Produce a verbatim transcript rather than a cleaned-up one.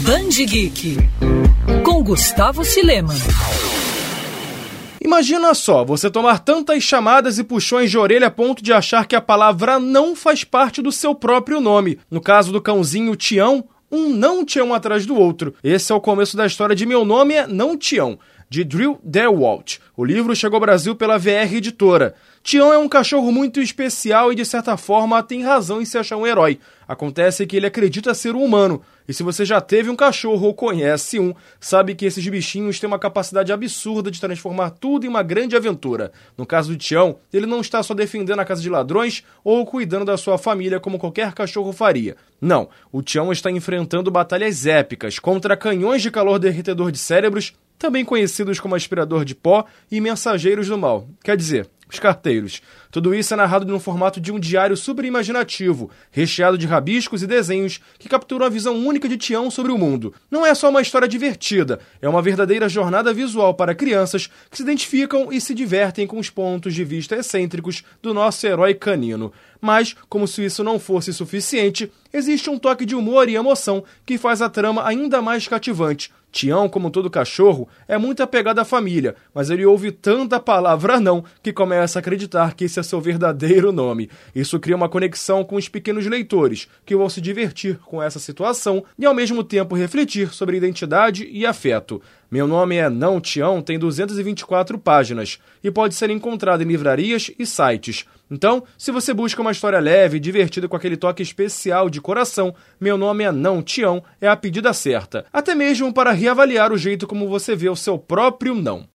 Band Geek, com Gustavo Silema. Imagina só, você tomar tantas chamadas e puxões de orelha a ponto de achar que a palavra não faz parte do seu próprio nome. No caso do cãozinho Tião, um não Tião atrás do outro. Esse é o começo da história de Meu Nome é Não Tião, de Drew DeWalt. O livro chegou ao Brasil pela V R Editora. Tião é um cachorro muito especial e, de certa forma, tem razão em se achar um herói. Acontece que ele acredita ser um humano. E se você já teve um cachorro ou conhece um, sabe que esses bichinhos têm uma capacidade absurda de transformar tudo em uma grande aventura. No caso do Tião, ele não está só defendendo a casa de ladrões ou cuidando da sua família como qualquer cachorro faria. Não, o Tião está enfrentando batalhas épicas contra canhões de calor derretedor de cérebros, também conhecidos como aspirador de pó e mensageiros do mal. Quer dizer, os carteiros. Tudo isso é narrado no formato de um diário super imaginativo, recheado de rabiscos e desenhos que capturam a visão única de Tião sobre o mundo. Não é só uma história divertida, é uma verdadeira jornada visual para crianças que se identificam e se divertem com os pontos de vista excêntricos do nosso herói canino. Mas, como se isso não fosse suficiente, existe um toque de humor e emoção que faz a trama ainda mais cativante. Tião, como todo cachorro, é muito apegado à família, mas ele ouve tanta palavra não que começa a acreditar que esse é seu verdadeiro nome. Isso cria uma conexão com os pequenos leitores, que vão se divertir com essa situação e ao mesmo tempo refletir sobre identidade e afeto. Meu Nome é Não Tião tem duzentas e vinte e quatro páginas e pode ser encontrado em livrarias e sites. Então, se você busca uma história leve e divertida com aquele toque especial de coração, Meu Nome é Não Tião é a pedida certa, até mesmo para reavaliar o jeito como você vê o seu próprio não.